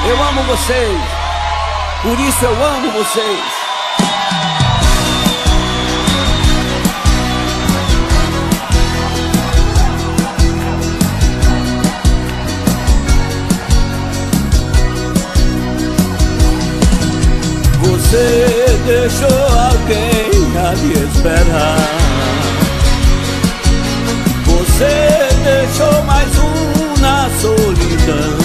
Eu amo vocês, por isso eu amo vocês. Você deixou alguém a me esperar. Você deixou mais um na solidão.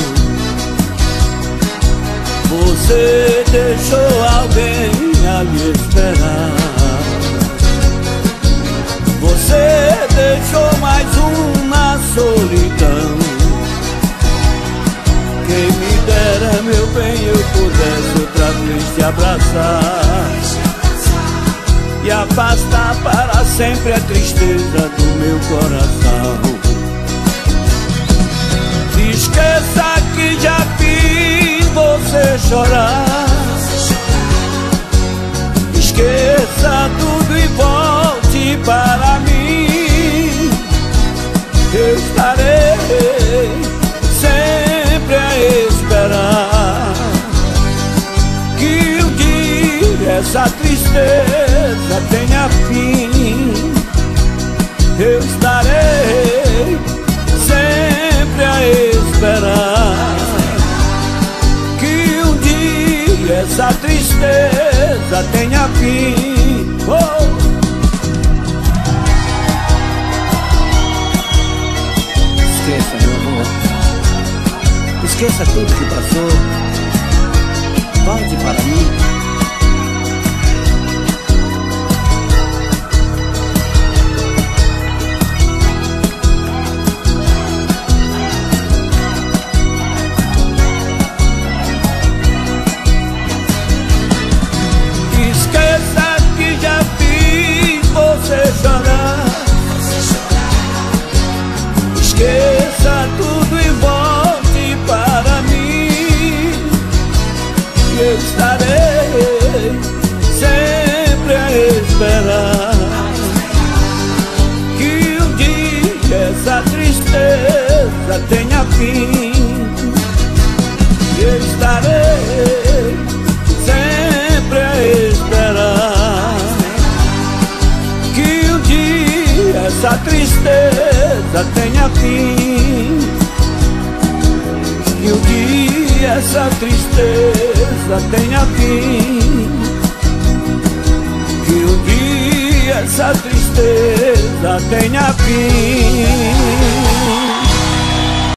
Você deixou alguém a me esperar. Você deixou mais um na solidão. Quem me dera, meu bem, eu pudesse outra vez te abraçar e afastar para sempre a tristeza do meu coração. Esqueça que já fiz você chorar. Esqueça tudo e volte para mim. Eu estarei sempre a esperar que um dia essa tristeza tenha fim. Eu estarei sempre a esperar que um dia essa tristeza tenha fim. Oh! Esqueça, meu amor, esqueça tudo que passou. Volte para mim. Esqueça que já fiz você chorar. Esqueça tudo e volte para mim. Eu estarei sempre a esperar que um dia essa tristeza tenha fim. Eu estarei sempre a esperar que um dia essa tristeza tenha fim. Que um dia essa tristeza tenha fim. Que um dia essa tristeza tenha fim.